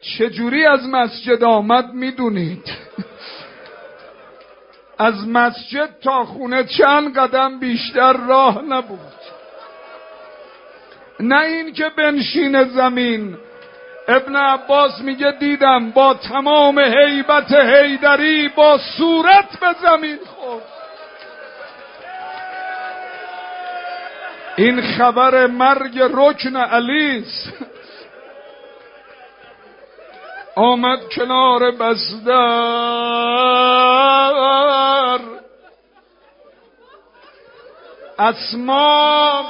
چجوری از مسجد آمد میدونید؟ از مسجد تا خونه چند قدم بیشتر راه نبود. نه این که بنشین زمین. ابن عباس میگه دیدم با تمام هیبت حیدری با صورت به زمین خورد. این خبر مرگ رکن علیست. آمد کنار بستر، اسما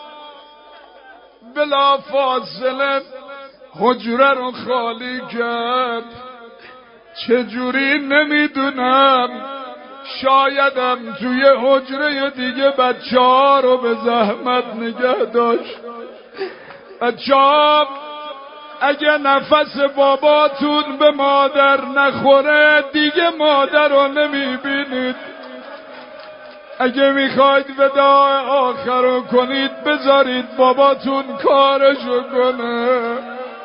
بلا فاصله حجره رو خالی کرد. چجوری نمیدونم، شایدم توی حجره دیگه بچه ها رو به زحمت نگه داشت. بچه ها اگه نفس باباتون به مادر نخوره دیگه مادر رو نمیبینید. اگه میخواید وداع آخر رو کنید بذارید باباتون کارشو کنه.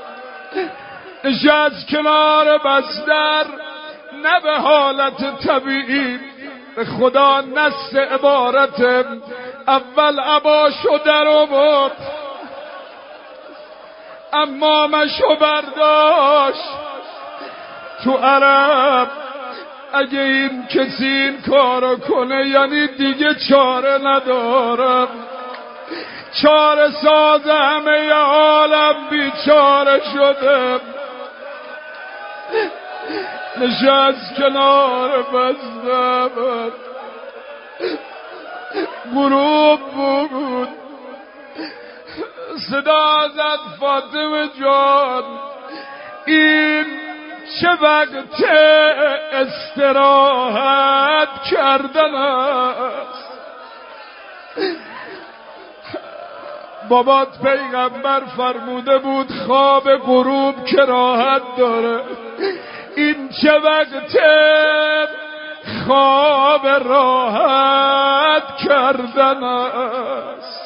نشست کنار بستر، نه به حالت طبیعی، به خدا نص عبارت اول عباشو در آورد، امامشو برداشت. تو عرب اگه این کسی این کارو کنه یعنی دیگه چاره ندارم، چاره ساز همه عالم بیچاره شده. نشست کنار بستر، غروب بود، صدا زد فاطمه جان این چه وقت استراحت کردن است؟ بابات پیغمبر فرموده بود خواب غروب کراهت داره، این چه وقت خواب راحت کردن است؟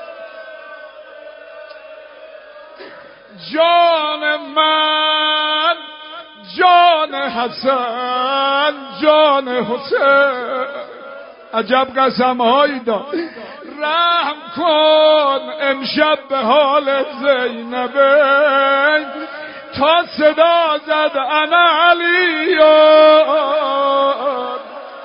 جان من، جان حسن، جان حسین، عجب قسمهایی داد. رحم کن امشب به حال زینبه، تا صدا زد انا علیون.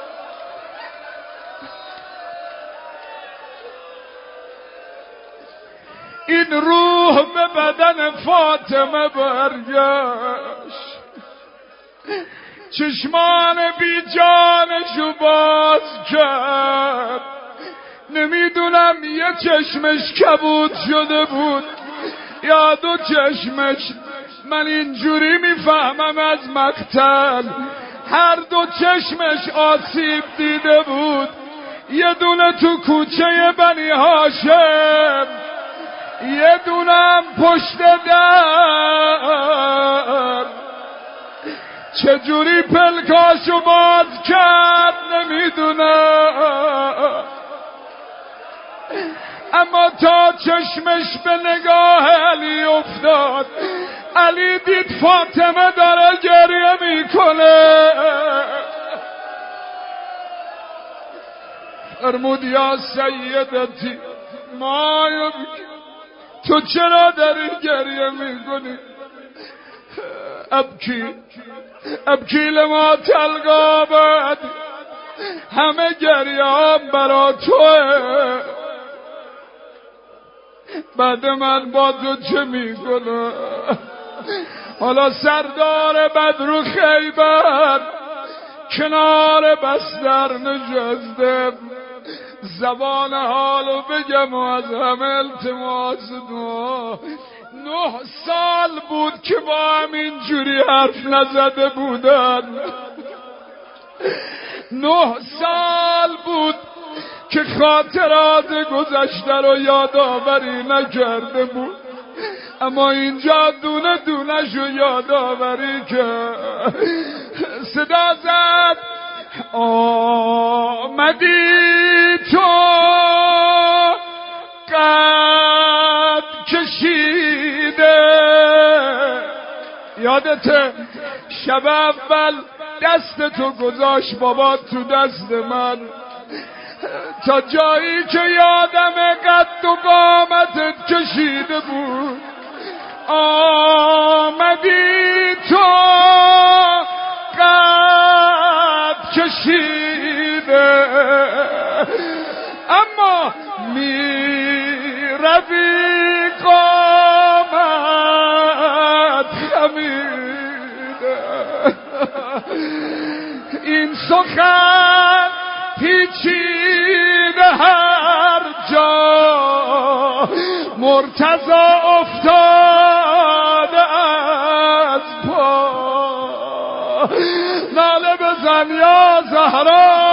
این روح به بدن فاطمه برگشت، چشمان بی جانشو باز کرد. نمیدونم یه چشمش کبود شده بود یا دو چشمش، من اینجوری میفهمم از مقتل هر دو چشمش آسیب دیده بود. یه دونه تو کوچه بنی هاشم، یه دونم پشت در. چجوری پلکاشو باز کرد نمیدونم، اما تا چشمش به نگاه علی افتاد، علی دید فاطمه داره گریه میکنه. فرمود یا سیدتی ما یبکی، تو چرا داری گریه میکنی؟ ابکی لما تلقابد، همه گریه هم برا توه، بعد من با تو چه میکنه؟ حالا سردار بدر خیبر کنار بستر نشسته، زبان حالو بگم و از همه التماس دعا. 9 سال بود که با همین جوری حرف نزده بودن، 9 سال بود که خاطرات گذشته رو یادآوری نکرده بود، اما اینجا دونه دونه شو یادآوری کرد. صدا زد آمدی تو قد کشیده، یادته شب اول دست تو گذاشت بابا تو دست من تا جایی که یادم قد و قامتت کشیده بود آمدی تو قد کشیده اما میروی قامت خمیده این سخن پیچیده هر جا مرتضی افتاده از پا ناله بزن یا زهرا